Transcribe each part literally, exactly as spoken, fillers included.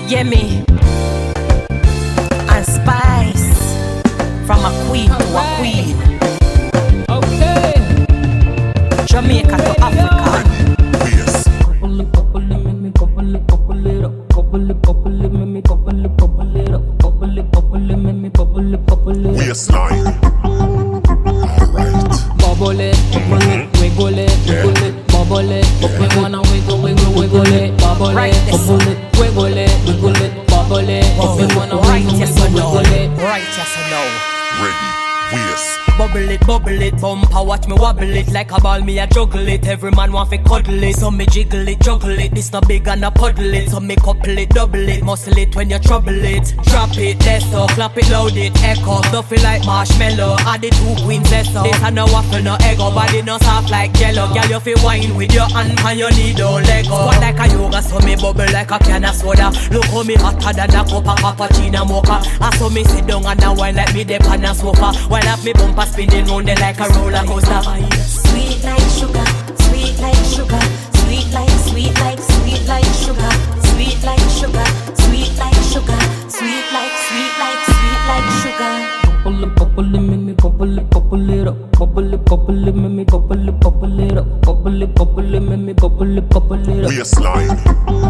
Yeah, me. And spice. From a queen to a queen. Okay. Jamaica to Africa. Yes. Couple it, couple it, make me couple it, couple it up. Couple it, couple it, make me couple it, couple it up. Couple it, couple it, make me couple it, couple it up. Waistline. Alright. Bubble it, bubble it, wiggle it, wiggle it, bubble it. We wanna wiggle, wiggle, wiggle it, bubble Right, it, this bubble it, wiggle it, wiggle it, bubble it. We wanna Right, wiggle, yes or wiggle, no? wiggle it. Right, yes or no? Ready. Waist. Bubble it, bubble it, bumper, watch me wobble it. Like a ball, me a juggle it. Every man want fi cuddle it. So me jiggle it, juggle it. This not big and a puddle it. So me couple it, double it. Muscle it when you trouble it. Drop it, that's up, clap it, loud it, echo. Stuffy like marshmallow, add the two queens, that's up. This a no waffle, no egg, body no soft like jello. Girl, you fi wine with your hand and your knee don't let go. Squat like a yoga, so me bubble like a can of soda. Look how me hotter than a cup of cappuccino mocha. I saw me sit down and a wine like me dey pan a sofa. While up me bumper spinning round it like a roller coaster. Sweet like sugar, sweet like sugar, sweet like, sweet like, sweet like sugar, sweet like sugar, sweet like sugar, sweet like, sweet like, sweet like sugar. Couple it, couple it, make me couple it, couple it up. Couple it, couple it, make me couple it, couple it up. Couple it, couple it, make me couple it, couple it up. Waistline.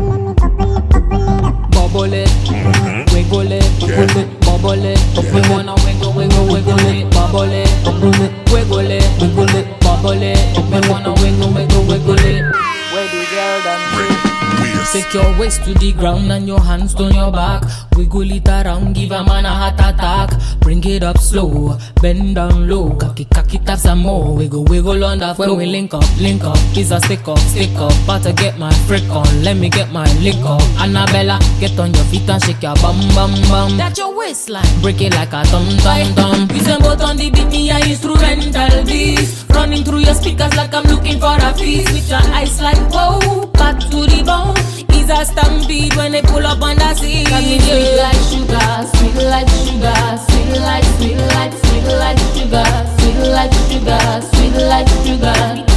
Bubble it, wiggle it, wiggle it, bubble it. We wanna wiggle, wiggle, wiggle it, bubble it, bubble it, wiggle it, wiggle it, bubble it. We wanna wiggle, wiggle, wiggle it. Where the girl done Ready. Waist. Take your waist to the ground and your hands on your back. Wiggle it around, give a man a heart attack. Bring it up slow, bend down low. Cocky, cocky, tap some more. Wiggle, wiggle on that. When we link up, link up. Is a stick up, stick up. About to get my frick on, let me get my lick up. Annabella, get on your feet and shake your bum, bum, bum. That's your waistline. Break it like a thumb, thumb, thumb. You say both on the beat, me a instrumental beats. Running through your speakers like I'm looking for a feast. With your eyes like whoa, back to the bone. Is a stampede when they pull up on the scene. Got me sweet like sugar, sweet like sugar, sweet like, sweet like, sweet like sugar, sweet like sugar, sweet like sugar.